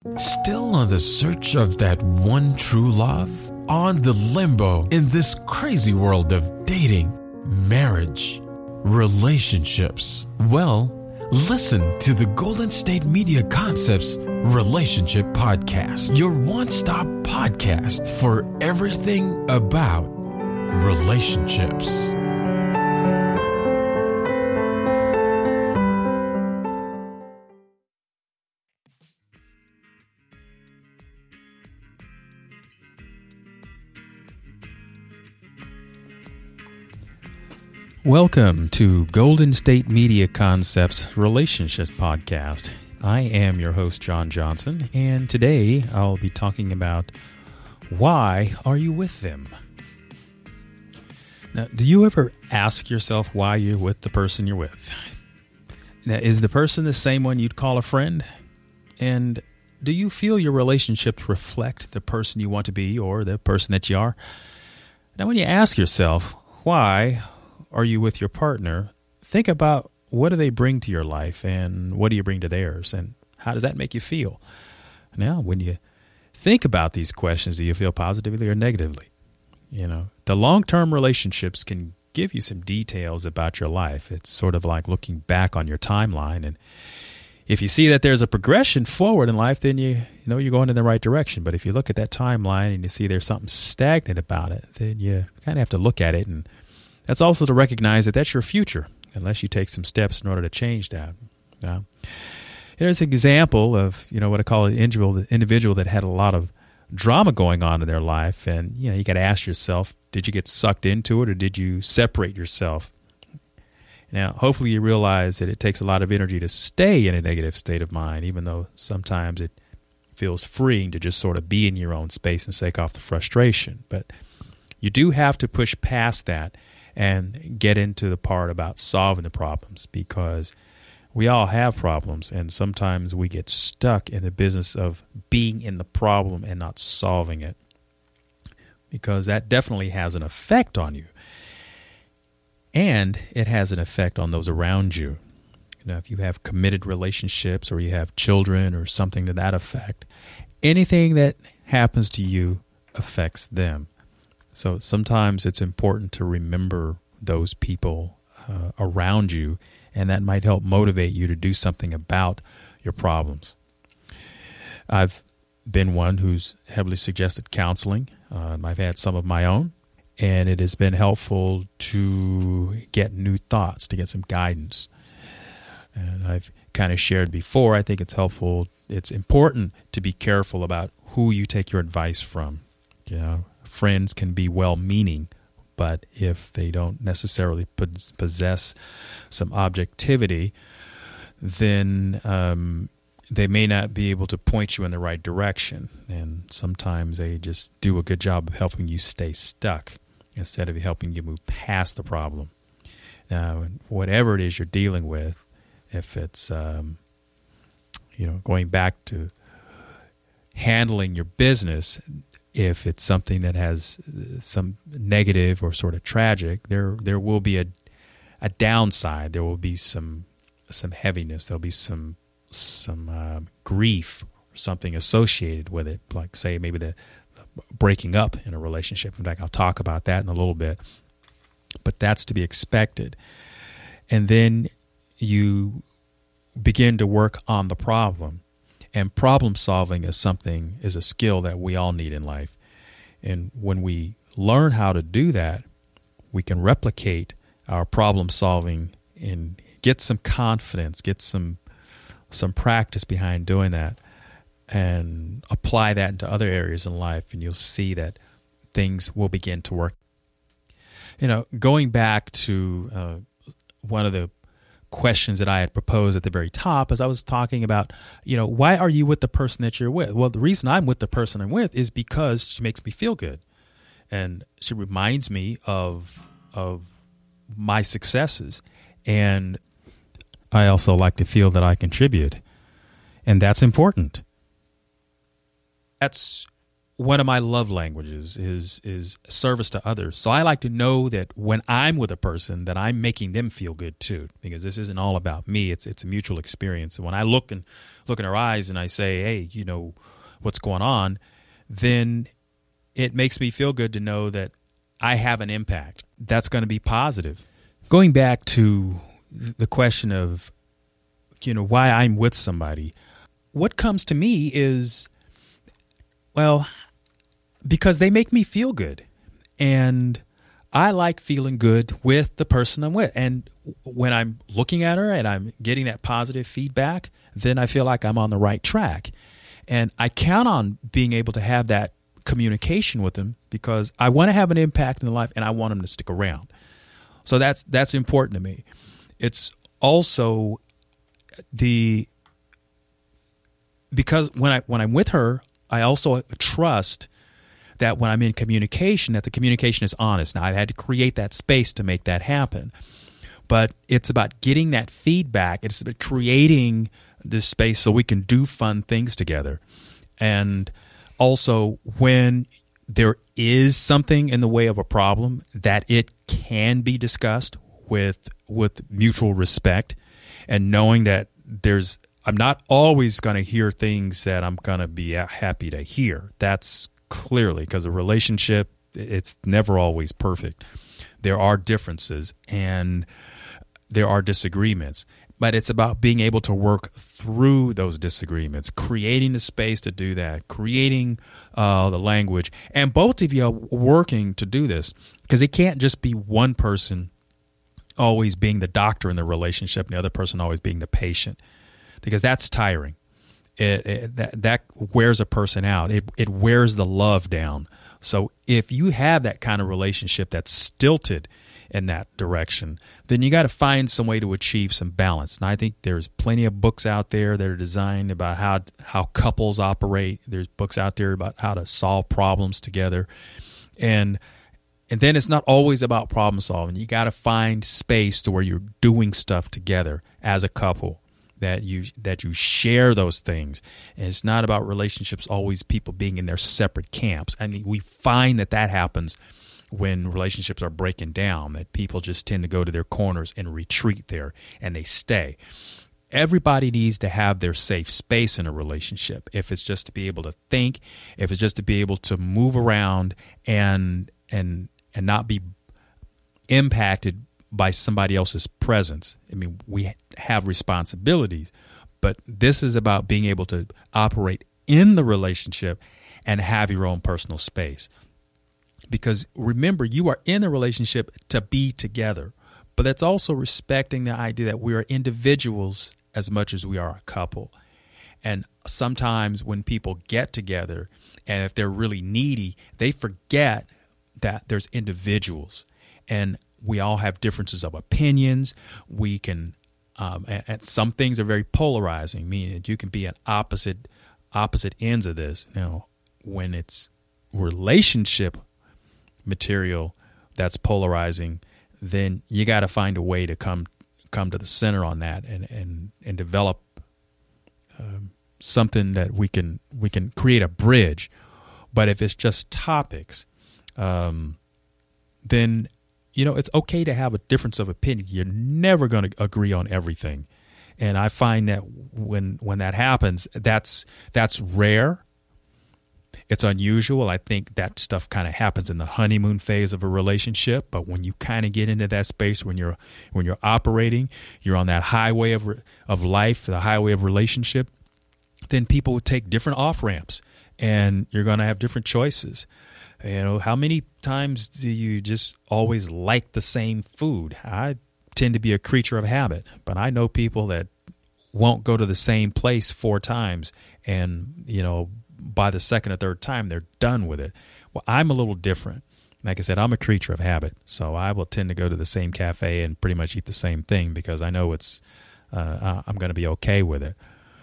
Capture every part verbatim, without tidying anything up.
Still on the search of that one true love? On the limbo in this crazy world of dating, marriage, relationships? Well, listen to the Golden State Media Concepts Relationship Podcast, your one-stop podcast for everything about relationships. Welcome to Golden State Media Concepts Relationships Podcast. I am your host, John Johnson, and today I'll be talking about why are you with them? Now, do you ever ask yourself why you're with the person you're with? Now, is the person the same one you'd call a friend? And do you feel your relationships reflect the person you want to be or the person that you are? Now, when you ask yourself why are you with your partner, think about what do they bring to your life and what do you bring to theirs, and how does that make you feel? Now, when you think about these questions, do you feel positively or negatively? You know, the long-term relationships can give you some details about your life. It's sort of like looking back on your timeline, and if you see that there's a progression forward in life, then you, you know you're going in the right direction. But if you look at that timeline and you see there's something stagnant about it, then you kind of have to look at it, and that's also to recognize that that's your future, unless you take some steps in order to change that. You know? There's an example of, you know, what I call an individual, individual that had a lot of drama going on in their life, and you know, you got to ask yourself, did you get sucked into it, or did you separate yourself? Now, hopefully, you realize that it takes a lot of energy to stay in a negative state of mind, even though sometimes it feels freeing to just sort of be in your own space and shake off the frustration. But you do have to push past that and get into the part about solving the problems, because we all have problems, and sometimes we get stuck in the business of being in the problem and not solving it, because that definitely has an effect on you, and it has an effect on those around you. Now, if you have committed relationships or you have children or something to that effect, anything that happens to you affects them. So sometimes it's important to remember those people uh, around you, and that might help motivate you to do something about your problems. I've been one who's heavily suggested counseling. Um, I've had some of my own, and it has been helpful to get new thoughts, to get some guidance. And I've kind of shared before, I think it's helpful, it's important to be careful about who you take your advice from. You know, friends can be well-meaning, but if they don't necessarily possess some objectivity, then um, they may not be able to point you in the right direction. And sometimes they just do a good job of helping you stay stuck instead of helping you move past the problem. Now, whatever it is you're dealing with, if it's um, you know, going back to handling your business, if it's something that has some negative or sort of tragic, there there will be a a downside. There will be some some heaviness. There'll be some some uh, grief or something associated with it, like say maybe the, the breaking up in a relationship. In fact, I'll talk about that in a little bit. But that's to be expected. And then you begin to work on the problem. And problem solving is something, is a skill that we all need in life. And when we learn how to do that, we can replicate our problem solving and get some confidence, get some some practice behind doing that, and apply that into other areas in life, and you'll see that things will begin to work. You know, going back to uh, one of the questions that I had proposed at the very top, as I was talking about, you know, why are you with the person that you're with? Well, the reason I'm with the person I'm with is because she makes me feel good, and she reminds me of of my successes, and I also like to feel that I contribute, and that's important. That's one of my love languages is is service to others. So I like to know that when I'm with a person that I'm making them feel good too, because this isn't all about me. It's it's a mutual experience. And when I look and look in her eyes and I say, hey, you know, what's going on, then it makes me feel good to know that I have an impact. That's going to be positive. Going back to the question of, you know, why I'm with somebody, what comes to me is, well, because they make me feel good. And I like feeling good with the person I'm with. And when I'm looking at her and I'm getting that positive feedback, then I feel like I'm on the right track. And I count on being able to have that communication with them because I want to have an impact in their life and I want them to stick around. So that's that's important to me. It's also the because when I when I'm with her, I also trust that when I'm in communication, that the communication is honest. Now, I've had to create that space to make that happen. But it's about getting that feedback. It's about creating this space so we can do fun things together. And also, when there is something in the way of a problem, that it can be discussed with with mutual respect and knowing that there's I'm not always going to hear things that I'm going to be happy to hear. That's clearly because a relationship, it's never always perfect. There are differences and there are disagreements, but it's about being able to work through those disagreements, creating the space to do that, creating uh, the language, and both of you are working to do this because it can't just be one person always being the doctor in the relationship and the other person always being the patient, because that's tiring. It, it, that, that wears a person out. It, it wears the love down. So if you have that kind of relationship that's stilted in that direction, then you got to find some way to achieve some balance. And I think there's plenty of books out there that are designed about how how couples operate. There's books out there about how to solve problems together. And and then it's not always about problem solving. You got to find space to where you're doing stuff together as a couple. That you that you share those things. And it's not about relationships always people being in their separate camps. I mean, we find that that happens when relationships are breaking down, that people just tend to go to their corners and retreat there, and they stay. Everybody needs to have their safe space in a relationship. If it's just to be able to think, if it's just to be able to move around and and and not be impacted by somebody else's presence. I mean, we have responsibilities, but this is about being able to operate in the relationship and have your own personal space. Because remember, you are in a relationship to be together, but that's also respecting the idea that we are individuals as much as we are a couple. And sometimes when people get together, and if they're really needy, they forget that there's individuals. And we all have differences of opinions. We can, um, and, and some things are very polarizing, meaning that you can be at opposite opposite ends of this. Now, when it's relationship material that's polarizing, then you got to find a way to come come to the center on that and and and develop um, something that we can we can create a bridge. But if it's just topics, um, then you know, it's okay to have a difference of opinion. You're never going to agree on everything. And I find that when when that happens, that's that's rare. It's unusual. I think that stuff kind of happens in the honeymoon phase of a relationship. But when you kind of get into that space, when you're when you're operating, you're on that highway of of life, the highway of relationship, then people will take different off ramps, and you're going to have different choices. You know, how many times do you just always like the same food? I tend to be a creature of habit, but I know people that won't go to the same place four times, and, you know, by the second or third time, they're done with it. Well, I'm a little different. Like I said, I'm a creature of habit, so I will tend to go to the same cafe and pretty much eat the same thing because I know it's uh, I'm going to be okay with it.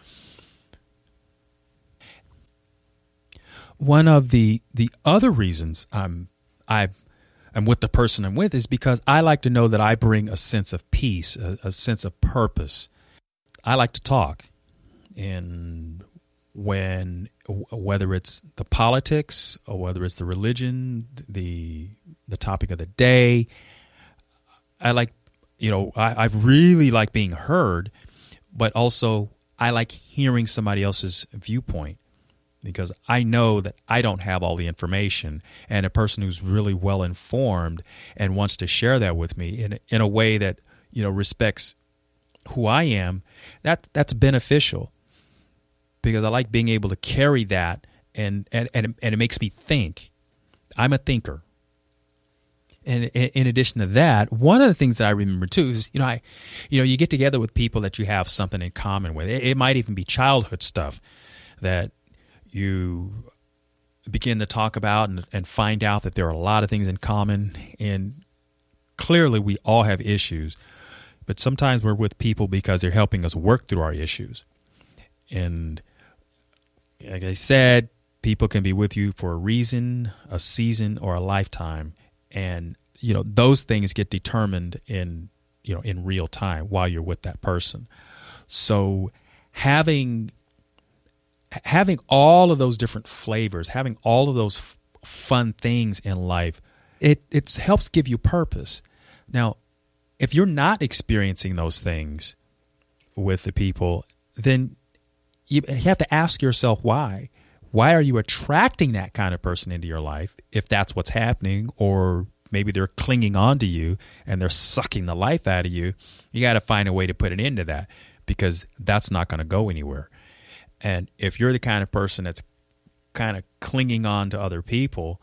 One of the, the other reasons I'm I am with the person I'm with is because I like to know that I bring a sense of peace, a, a sense of purpose. I like to talk, and when whether it's the politics or whether it's the religion, the the topic of the day. I like, you know, I, I really like being heard, but also I like hearing somebody else's viewpoint, because I know that I don't have all the information, and a person who's really well informed and wants to share that with me in in a way that, you know, respects who I am, that that's beneficial, because I like being able to carry that, and and and, and it makes me think. I'm a thinker. And in addition to that, one of the things that I remember too is, you know, I, you know, you get together with people that you have something in common with. It, it might even be childhood stuff that you begin to talk about, and, and find out that there are a lot of things in common. And clearly we all have issues, but sometimes we're with people because they're helping us work through our issues. And like I said, people can be with you for a reason, a season, or a lifetime. And, you know, those things get determined in, you know, in real time while you're with that person. So having having all of those different flavors, having all of those f- fun things in life, it it helps give you purpose. Now, if you're not experiencing those things with the people, then you have to ask yourself why. Why are you attracting that kind of person into your life if that's what's happening? Or maybe they're clinging on to you and they're sucking the life out of you. You got to find a way to put an end to that, because that's not going to go anywhere. And if you're the kind of person that's kind of clinging on to other people,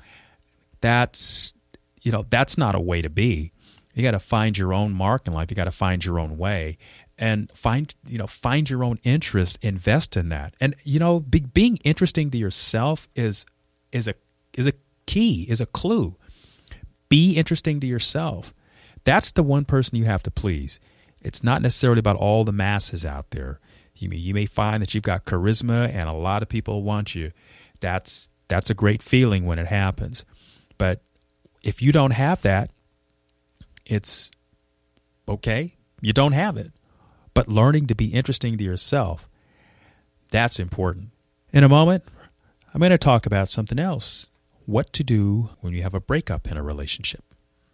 that's, you know, that's not a way to be. You got to find your own mark in life. You got to find your own way. And find, you know, find your own interest, invest in that. And, you know, be, being interesting to yourself is is a is a key, is a clue. Be interesting to yourself. That's the one person you have to please. It's not necessarily about all the masses out there. You may, you may find that you've got charisma and a lot of people want you. That's that's a great feeling when it happens. But if you don't have that, it's okay. You don't have it. But learning to be interesting to yourself, that's important. In a moment, I'm going to talk about something else. What to do when you have a breakup in a relationship.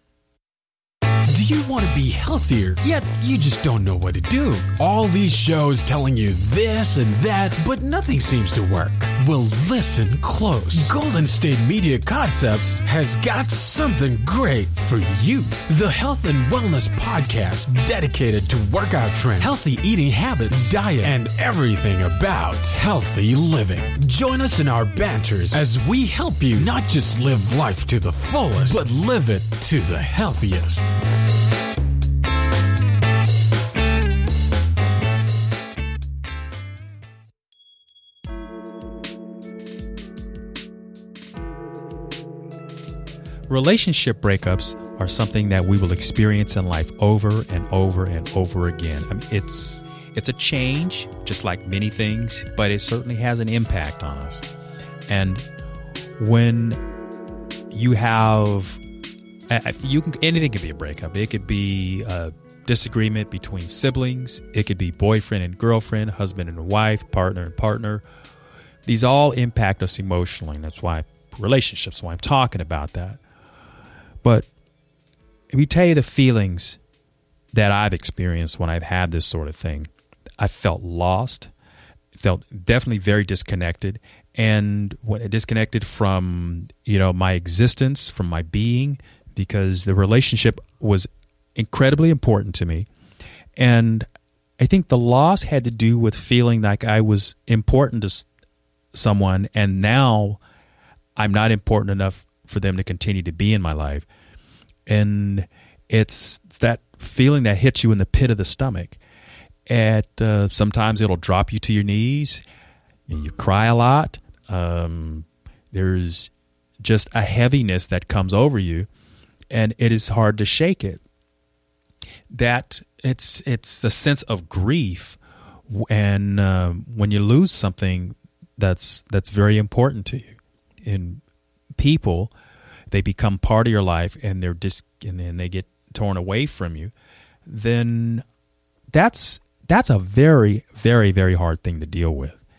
Do you want to be healthier, yet you just don't know what to do? All these shows telling you this and that, but nothing seems to work. Well, listen close. Golden State Media Concepts has got something great for you. The Health and Wellness Podcast, dedicated to workout trends, healthy eating habits, diet, and everything about healthy living. Join us in our banters as we help you not just live life to the fullest, but live it to the healthiest. Relationship breakups are something that we will experience in life over and over and over again. I mean, it's it's a change, just like many things, but it certainly has an impact on us. And when you have, you can anything can be a breakup. It could be a disagreement between siblings. It could be boyfriend and girlfriend, husband and wife, partner and partner. These all impact us emotionally, and that's why relationships. Why I'm talking about that. But let me tell you the feelings that I've experienced when I've had this sort of thing. I felt lost, felt definitely very disconnected, and disconnected from, you know, my existence, from my being, because the relationship was incredibly important to me. And I think the loss had to do with feeling like I was important to someone, and now I'm not important enough for them to continue to be in my life. And it's that feeling that hits you in the pit of the stomach. At uh, sometimes it'll drop you to your knees. You cry a lot. Um, there's just a heaviness that comes over you, and it is hard to shake it. That it's it's a sense of grief, and um, when you lose something that's that's very important to you. And people, they become part of your life, and they're dis- and then they get torn away from you, then that's that's a very, very, very hard thing to deal with.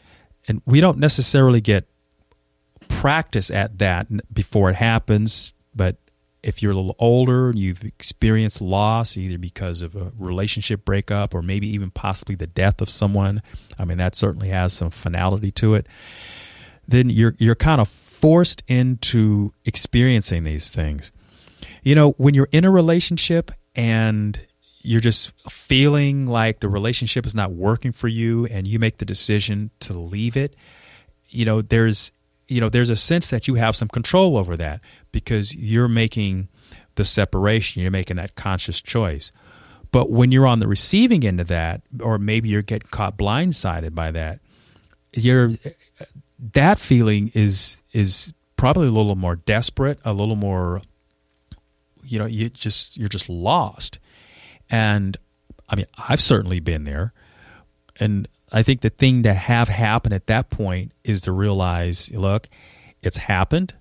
and we don't necessarily get practice at that before it happens, but if you're a little older and you've experienced loss, either because of a relationship breakup or maybe even possibly the death of someone, I mean, that certainly has some finality to it, then you're you're kind of forced into experiencing these things. You know, when you're in a relationship and you're just feeling like the relationship is not working for you and you make the decision to leave it, you know, there's you know, there's a sense that you have some control over that because you're making the separation, you're making that conscious choice. But when you're on the receiving end of that, or maybe you're getting caught blindsided by that, you're that feeling is is probably a little more desperate, a little more, you know, you just you're just lost. And I mean, I've certainly been there. And I think the thing to have happen at that point is to realize, look, it's happened,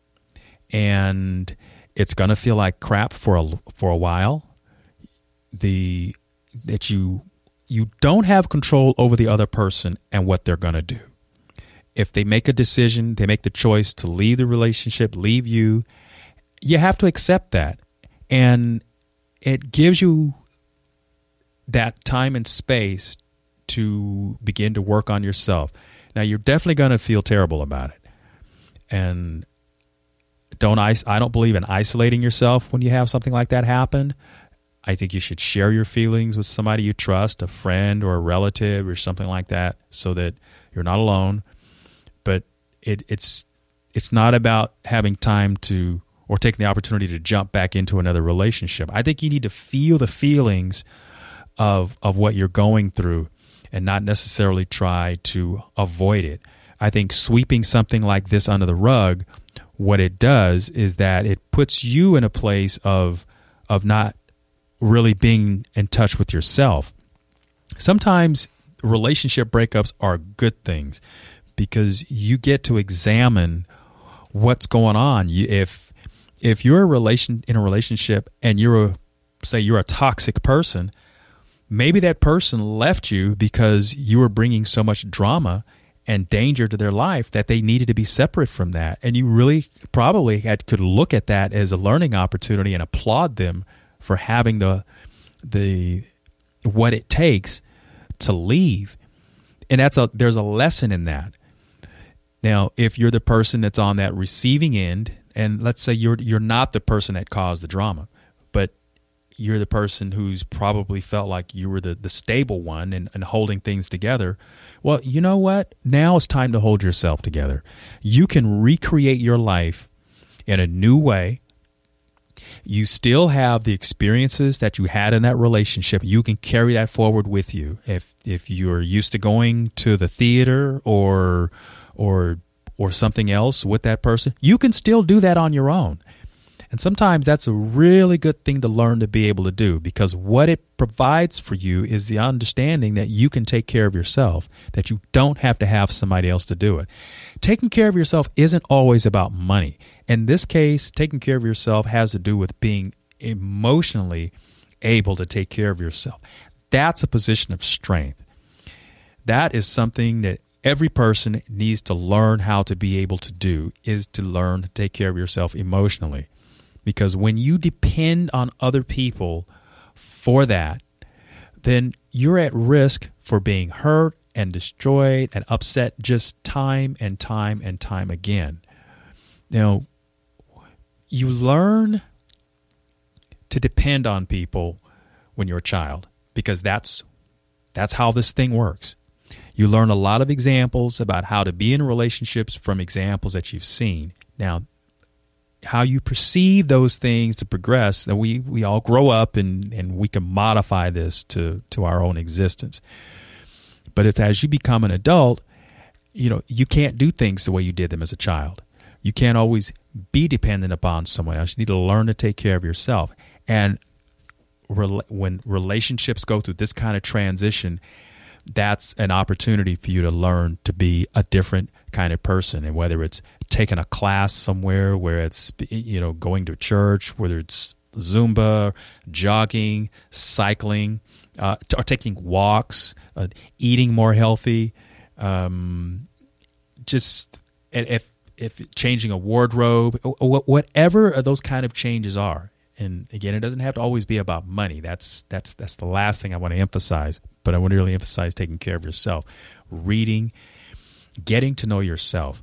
and it's going to feel like crap for a for a while. The that you you don't have control over the other person and what they're going to do. If they make a decision, they make the choice to leave the relationship, leave you, you have to accept that, and it gives you that time and space to begin to work on yourself. Now, you're definitely going to feel terrible about it. And don't I, I don't believe in isolating yourself when you have something like that happen. I think you should share your feelings with somebody you trust, a friend or a relative or something like that, so that you're not alone. But it, it's it's not about having time to, or taking the opportunity to jump back into another relationship. I think you need to feel the feelings of of what you're going through, and not necessarily try to avoid it. I think sweeping something like this under the rug, what it does is that it puts you in a place of of not really being in touch with yourself. Sometimes relationship breakups are good things because you get to examine what's going on. You, if if you're a relation in a relationship and you're a, say you're a toxic person, maybe that person left you because you were bringing so much drama and danger to their life that they needed to be separate from that. And you really probably had, could look at that as a learning opportunity and applaud them for having the the what it takes to leave. And that's a there's a lesson in that. Now, if you're the person that's on that receiving end, and let's say you're you're not the person that caused the drama, but you're the person who's probably felt like you were the, the stable one and, and holding things together. Well, you know what? Now it's time to hold yourself together. You can recreate your life in a new way. You still have the experiences that you had in that relationship. You can carry that forward with you. If if you're used to going to the theater or or or something else with that person, you can still do that on your own. And sometimes that's a really good thing to learn to be able to do, because what it provides for you is the understanding that you can take care of yourself, that you don't have to have somebody else to do it. Taking care of yourself isn't always about money. In this case, taking care of yourself has to do with being emotionally able to take care of yourself. That's a position of strength. That is something that every person needs to learn how to be able to do, is to learn to take care of yourself emotionally. Because when you depend on other people for that, then you're at risk for being hurt and destroyed and upset just time and time and time again. Now, you learn to depend on people when you're a child, because that's that's how this thing works. You learn a lot of examples about how to be in relationships from examples that you've seen. Now, how you perceive those things to progress, that we, we all grow up and, and we can modify this to, to our own existence. But it's as you become an adult, you know, you can't do things the way you did them as a child. You can't always be dependent upon someone else. You need to learn to take care of yourself. And re- when relationships go through this kind of transition, that's an opportunity for you to learn to be a different kind of person. And whether it's taking a class somewhere, where it's, you know, going to church, whether it's Zumba, jogging, cycling, uh, or taking walks, uh, eating more healthy, um, just if if changing a wardrobe, whatever those kind of changes are. And again, it doesn't have to always be about money. That's that's that's the last thing I want to emphasize. But I want to really emphasize taking care of yourself, reading, getting to know yourself.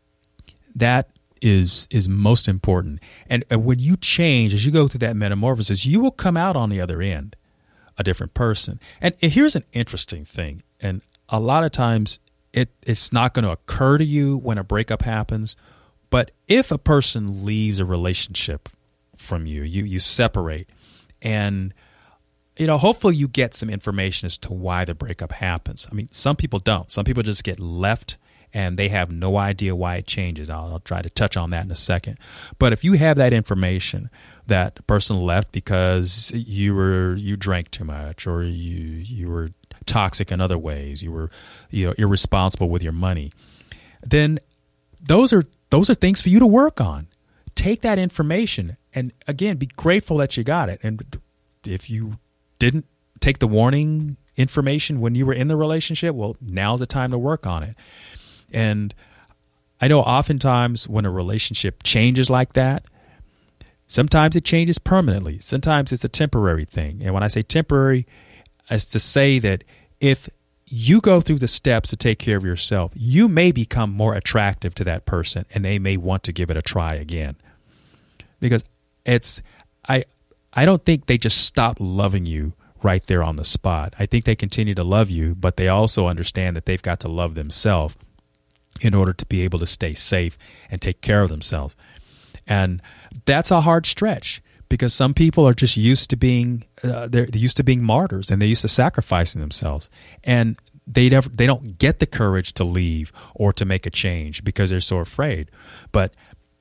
That is is most important. And, and when you change, as you go through that metamorphosis, you will come out on the other end a different person. And, and here's an interesting thing. And a lot of times it it's not going to occur to you when a breakup happens. But if a person leaves a relationship from you, you you separate, and you know, hopefully you get some information as to why the breakup happens. I mean, some people don't. Some people just get left and they have no idea why it changes. I'll, I'll try to touch on that in a second. But if you have that information that the person left because you were you drank too much, or you you were toxic in other ways, you were you know irresponsible with your money, then those are those are things for you to work on. Take that information and, again, be grateful that you got it. And if you didn't take the warning information when you were in the relationship, well, now's the time to work on it. And I know oftentimes when a relationship changes like that, sometimes it changes permanently. Sometimes it's a temporary thing. And when I say temporary, it's to say that if you go through the steps to take care of yourself, you may become more attractive to that person and they may want to give it a try again. Because it's, I, I don't think they just stop loving you right there on the spot. I think they continue to love you, but they also understand that they've got to love themselves in order to be able to stay safe and take care of themselves. And that's a hard stretch because some people are just used to being, uh, they're, they're used to being martyrs and they're used to sacrificing themselves. And they never, they don't get the courage to leave or to make a change because they're so afraid. But,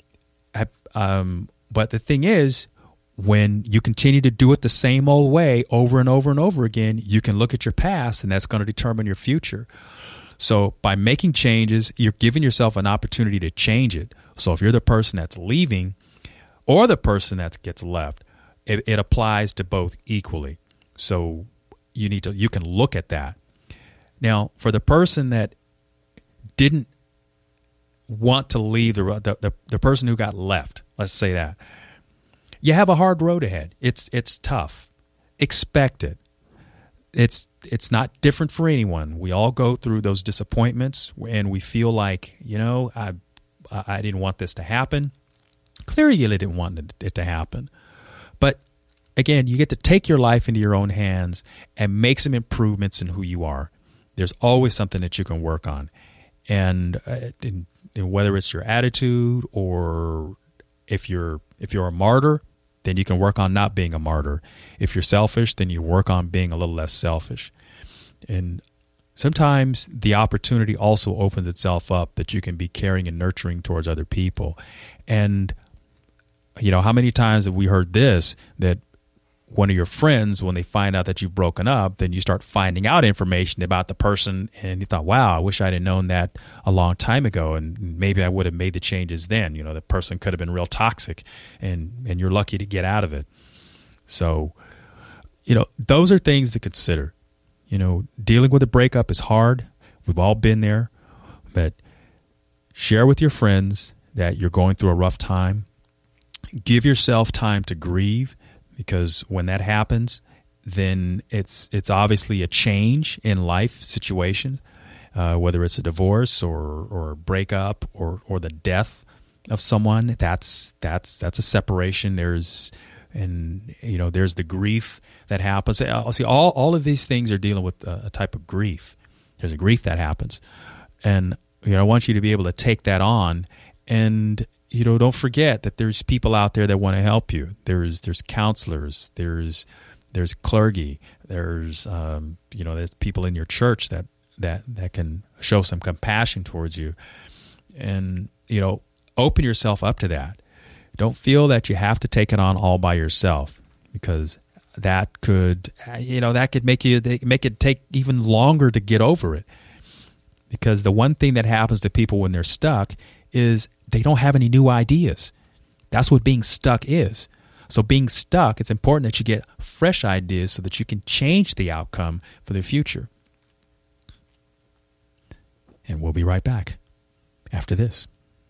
um, But the thing is, when you continue to do it the same old way over and over and over again, you can look at your past and that's going to determine your future. So by making changes, you're giving yourself an opportunity to change it. So if you're the person that's leaving or the person that gets left, it, it applies to both equally. So you need to, you can look at that. Now, for the person that didn't want to leave, the, the, the, the person who got left, let's say that, you have a hard road ahead. It's it's tough. Expect it. It's it's not different for anyone. We all go through those disappointments and we feel like, you know, I I didn't want this to happen. Clearly you didn't want it to happen. But again, you get to take your life into your own hands and make some improvements in who you are. There's always something that you can work on. And, uh, in, in whether it's your attitude or if you're if you're a martyr, then you can work on not being a martyr. If you're selfish, then you work on being a little less selfish. And sometimes the opportunity also opens itself up that you can be caring and nurturing towards other people. And, you know, how many times have we heard this, that one of your friends, when they find out that you've broken up, then you start finding out information about the person and you thought, wow, I wish I'd have known that a long time ago and maybe I would have made the changes then. You know, the person could have been real toxic and, and you're lucky to get out of it. So, you know, those are things to consider. You know, dealing with a breakup is hard. We've all been there. But share with your friends that you're going through a rough time. Give yourself time to grieve. Because when that happens, then it's it's obviously a change in life situation, uh, whether it's a divorce or or a breakup or or the death of someone. That's that's that's a separation. There's and you know there's the grief that happens. See, all all of these things are dealing with a, a type of grief. There's a grief that happens, and you know I want you to be able to take that on and. You know, don't forget that there's people out there that want to help you. There's there's counselors. There's there's clergy. There's um, you know there's people in your church that, that that can show some compassion towards you, and you know open yourself up to that. Don't feel that you have to take it on all by yourself because that could you know that could make you make it take even longer to get over it. Because the one thing that happens to people when they're stuck is they don't have any new ideas. That's what being stuck is. So being stuck, it's important that you get fresh ideas so that you can change the outcome for the future. And we'll be right back. after this.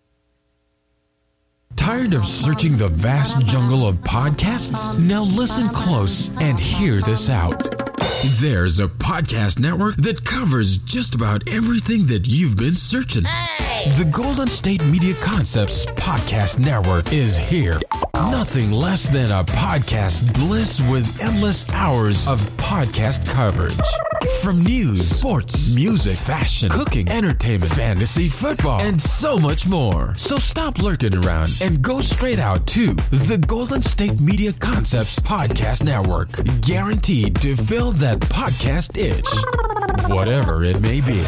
Tired of searching the vast jungle of podcasts? Now listen close and hear this out. There's a podcast network that covers just about everything that you've been searching. Hey! The Golden State Media Concepts Podcast Network is here. Nothing less than a podcast bliss with endless hours of podcast coverage. From news, sports, music, fashion, cooking, entertainment, fantasy, football, and so much more. So stop lurking around and go straight out to the Golden State Media Concepts Podcast Network. Guaranteed to fill that podcast itch, whatever it may be.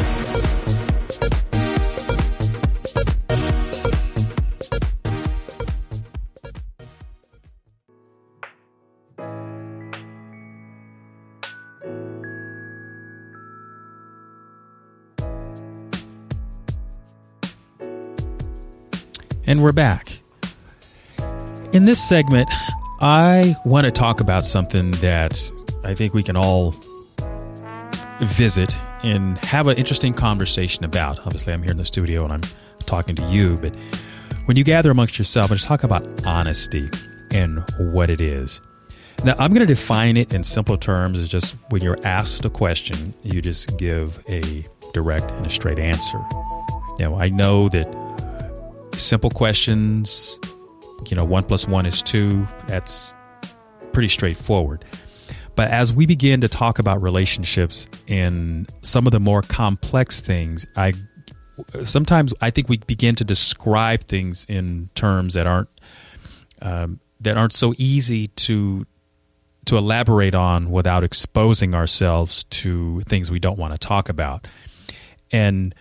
And we're back. In this segment, I want to talk about something that I think we can all visit and have an interesting conversation about. Obviously, I'm here in the studio and I'm talking to you, but when you gather amongst yourself, let's talk about honesty and what it is. Now, I'm going to define it in simple terms as just when you're asked a question, you just give a direct and a straight answer. Now, I know that simple questions, you know, one plus one is two. That's pretty straightforward. But as we begin to talk about relationships and some of the more complex things, I sometimes I think we begin to describe things in terms that aren't um, that aren't so easy to to elaborate on without exposing ourselves to things we don't want to talk about, and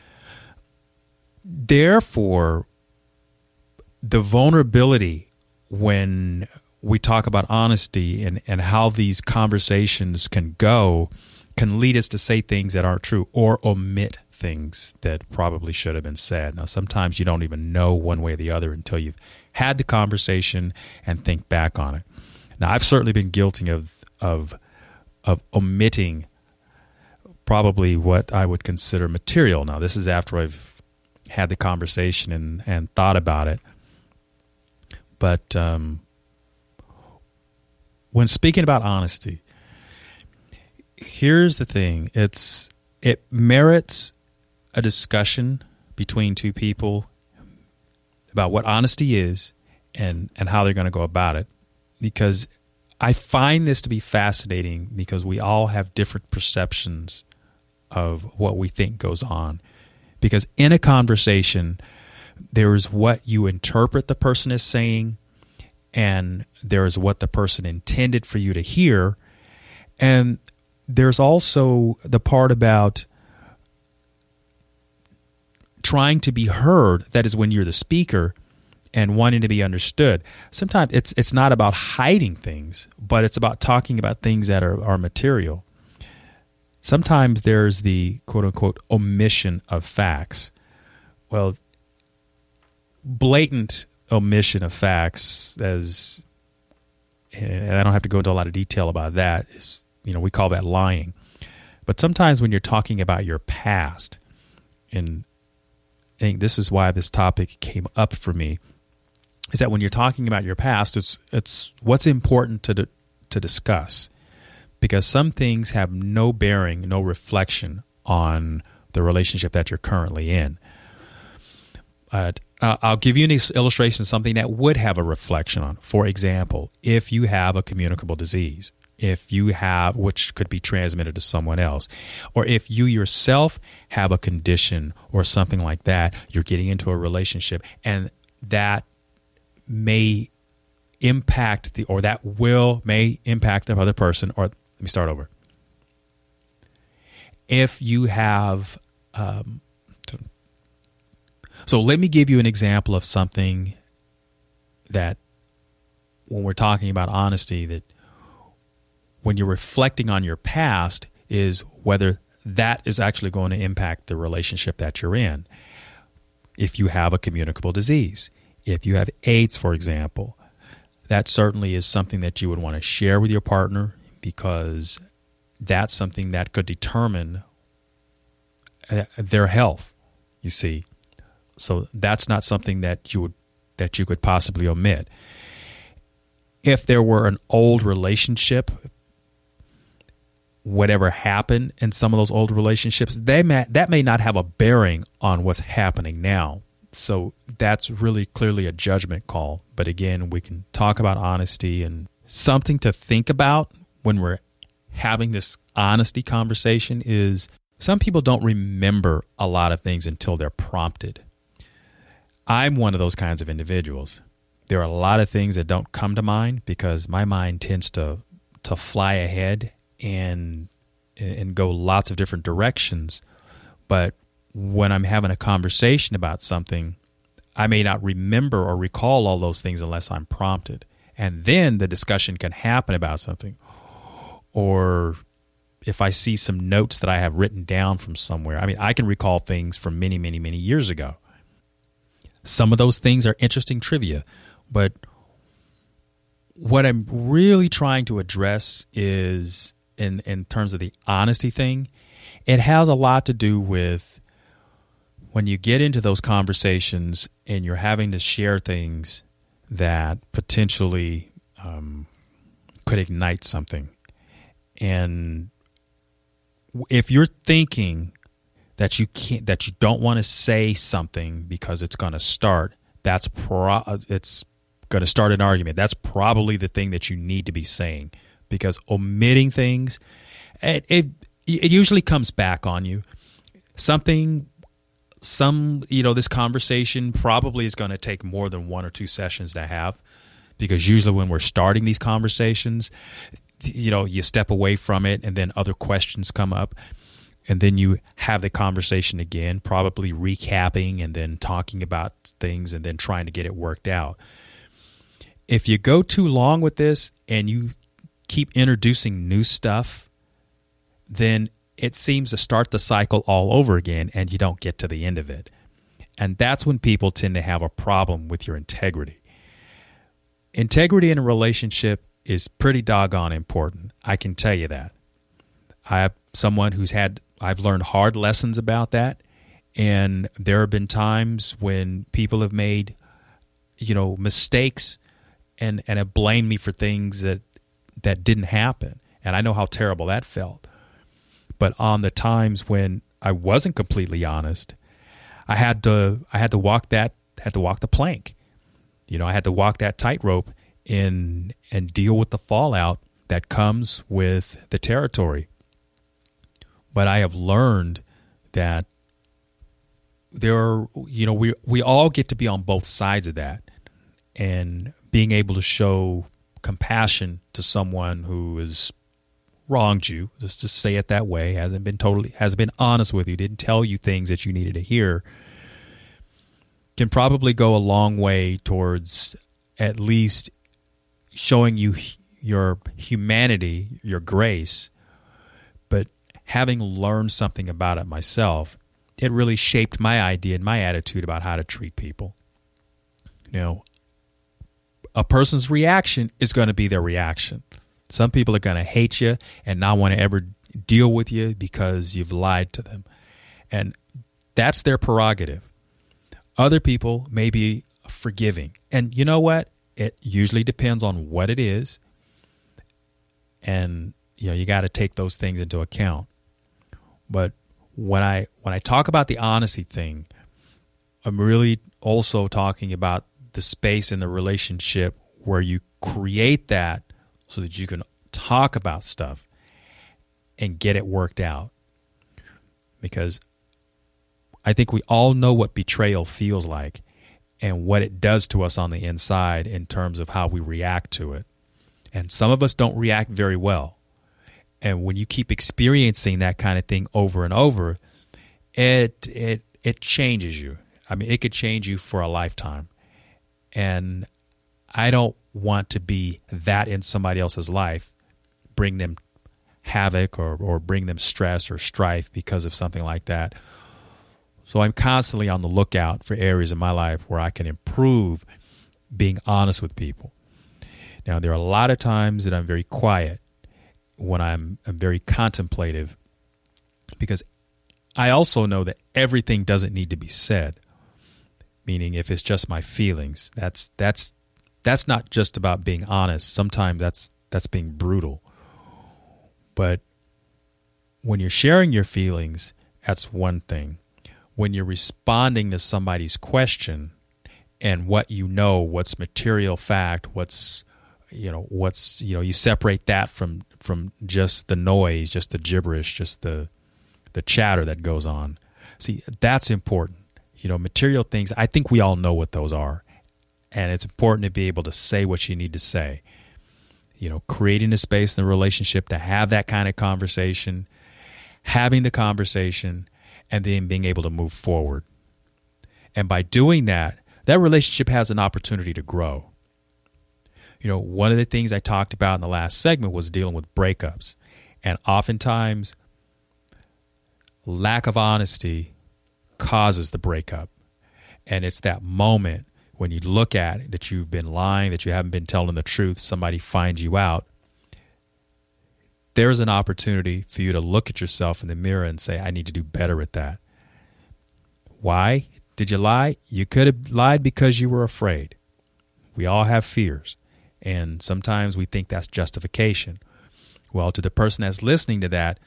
therefore, the vulnerability when we talk about honesty and, and how these conversations can go can lead us to say things that aren't true or omit things that probably should have been said. Now, sometimes you don't even know one way or the other until you've had the conversation and think back on it. Now, I've certainly been guilty of of of omitting probably what I would consider material. Now, this is after I've had the conversation and, and thought about it. But um, when speaking about honesty, here's the thing. It's it merits a discussion between two people about what honesty is and, and how they're going to go about it. Because I find this to be fascinating because we all have different perceptions of what we think goes on. Because in a conversation, there is what you interpret the person is saying, and there is what the person intended for you to hear. And there's also the part about trying to be heard, that is when you're the speaker, and wanting to be understood. Sometimes it's it's not about hiding things, but it's about talking about things that are, are material. Sometimes there's the quote-unquote omission of facts. Well, blatant omission of facts, as and I don't have to go into a lot of detail about that, is, you know, we call that lying. But sometimes when you're talking about your past, and I think this is why this topic came up for me, is that when you're talking about your past, it's it's what's important to to discuss, because some things have no bearing, no reflection on the relationship that you're currently in. Uh, I'll give you an illustration of something that would have a reflection on. For example, if you have a communicable disease, if you have, which could be transmitted to someone else, or if you yourself have a condition or something like that, you're getting into a relationship, and that may impact the, or that will, may impact the other person, or let me start over. If you have, um, so let me give you an example of something that, when we're talking about honesty, that when you're reflecting on your past is whether that is actually going to impact the relationship that you're in. If you have a communicable disease, if you have AIDS, for example, that certainly is something that you would want to share with your partner, because that's something that could determine their health, you see. So that's not something that you would that you could possibly omit. If there were an old relationship, whatever happened in some of those old relationships, they may, that may not have a bearing on what's happening now. So that's really clearly a judgment call. But again, we can talk about honesty, and something to think about when we're having this honesty conversation is some people don't remember a lot of things until they're prompted. I'm one of those kinds of individuals. There are a lot of things that don't come to mind because my mind tends to to fly ahead and and go lots of different directions. But when I'm having a conversation about something, I may not remember or recall all those things unless I'm prompted. And then the discussion can happen about something. Or if I see some notes that I have written down from somewhere, I mean, I can recall things from many, many, many years ago. Some of those things are interesting trivia, but what I'm really trying to address is, in, in terms of the honesty thing, it has a lot to do with when you get into those conversations and you're having to share things that potentially um, could ignite something. And if you're thinking that you can't, that you don't want to say something because it's going to start, that's pro, it's going to start an argument. That's probably the thing that you need to be saying, because omitting things, it it, it usually comes back on you. Something, some, you know, this conversation probably is going to take more than one or two sessions to have, because usually when we're starting these conversations, you know, you step away from it and then other questions come up. And then you have the conversation again, probably recapping and then talking about things and then trying to get it worked out. If you go too long with this and you keep introducing new stuff, then it seems to start the cycle all over again and you don't get to the end of it. And that's when people tend to have a problem with your integrity. Integrity in a relationship is pretty doggone important. I can tell you that. I have someone who's had, I've learned hard lessons about that. And there have been times when people have made, you know, mistakes and, and have blamed me for things that, that didn't happen. And I know how terrible that felt. But on the times when I wasn't completely honest, I had to, I had to walk that, had to walk the plank. You know, I had to walk that tightrope in and deal with the fallout that comes with the territory. But I have learned that there are, you know, we we all get to be on both sides of that, and being able to show compassion to someone who has wronged you, just to say it that way, hasn't been totally, hasn't been honest with you, didn't tell you things that you needed to hear, can probably go a long way towards at least showing you your humanity, your grace. But having learned something about it myself, it really shaped my idea and my attitude about how to treat people. You know, a person's reaction is going to be their reaction. Some people are going to hate you and not want to ever deal with you because you've lied to them. And that's their prerogative. Other people may be forgiving. And you know what? It usually depends on what it is. And, you know, you got to take those things into account. But when I when I talk about the honesty thing, I'm really also talking about the space in the relationship where you create that so that you can talk about stuff and get it worked out. Because I think we all know what betrayal feels like and what it does to us on the inside in terms of how we react to it. And some of us don't react very well. And when you keep experiencing that kind of thing over and over, it it it changes you. I mean, it could change you for a lifetime. And I don't want to be that in somebody else's life, bring them havoc or, or bring them stress or strife because of something like that. So I'm constantly on the lookout for areas in my life where I can improve being honest with people. Now, there are a lot of times that I'm very quiet when I'm, I'm very contemplative, because I also know that everything doesn't need to be said. meaning if it's just my feelings, that's that's that's not just about being honest. Sometimes that's that's being brutal. But when you're sharing your feelings, that's one thing. When you're responding to somebody's question and what you know, what's material fact, what's you know, what's you know, you separate that from from just the noise, just the gibberish, just the the chatter that goes on. See, that's important. You know, material things, I think we all know what those are. And it's important to be able to say what you need to say. You know, creating a space in the relationship to have that kind of conversation, having the conversation, and then being able to move forward. And by doing that, that relationship has an opportunity to grow. You know, one of the things I talked about in the last segment was dealing with breakups. And oftentimes, lack of honesty causes the breakup. And it's that moment when you look at it, that you've been lying, that you haven't been telling the truth, somebody finds you out. There's an opportunity for you to look at yourself in the mirror and say, I need to do better at that. Why did you lie? You could have lied because you were afraid. We all have fears. And sometimes we think that's justification. Well, to the person that's listening to that,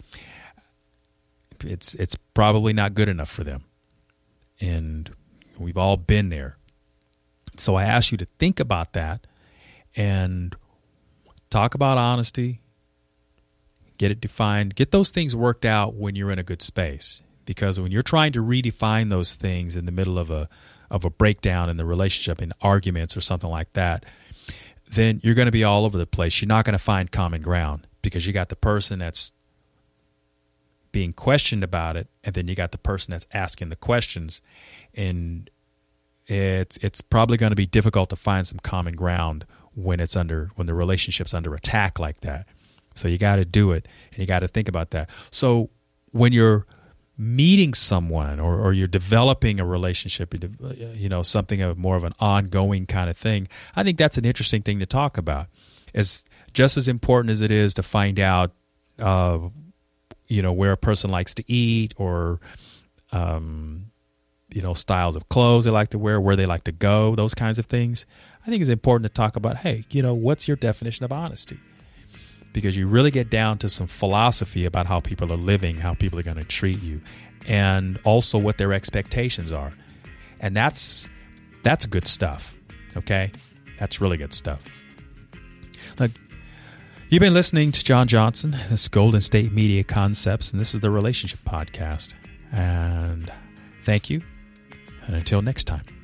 it's it's probably not good enough for them. And we've all been there. So I ask you to think about that and talk about honesty, get it defined, get those things worked out when you're in a good space. Because when you're trying to redefine those things in the middle of a of a breakdown in the relationship, in arguments or something like that, then you're going to be all over the place. You're not going to find common ground because you got the person that's being questioned about it, and then you got the person that's asking the questions, and it's it's probably going to be difficult to find some common ground when it's under when the relationship's under attack like that. So you got to do it, and you got to think about that. So when you're meeting someone or, or you're developing a relationship, you know, something of more of an ongoing kind of thing, I think that's an interesting thing to talk about. It's just as important as it is to find out, uh, you know, where a person likes to eat or, um, you know, styles of clothes they like to wear, where they like to go, those kinds of things. I think it's important to talk about, hey, you know, what's your definition of honesty? Because you really get down to some philosophy about how people are living, how people are going to treat you, and also what their expectations are. And that's that's good stuff, okay? That's really good stuff. Look, you've been listening to John Johnson, this Golden State Media Concepts, and this is the Relationship Podcast. And thank you, and until next time.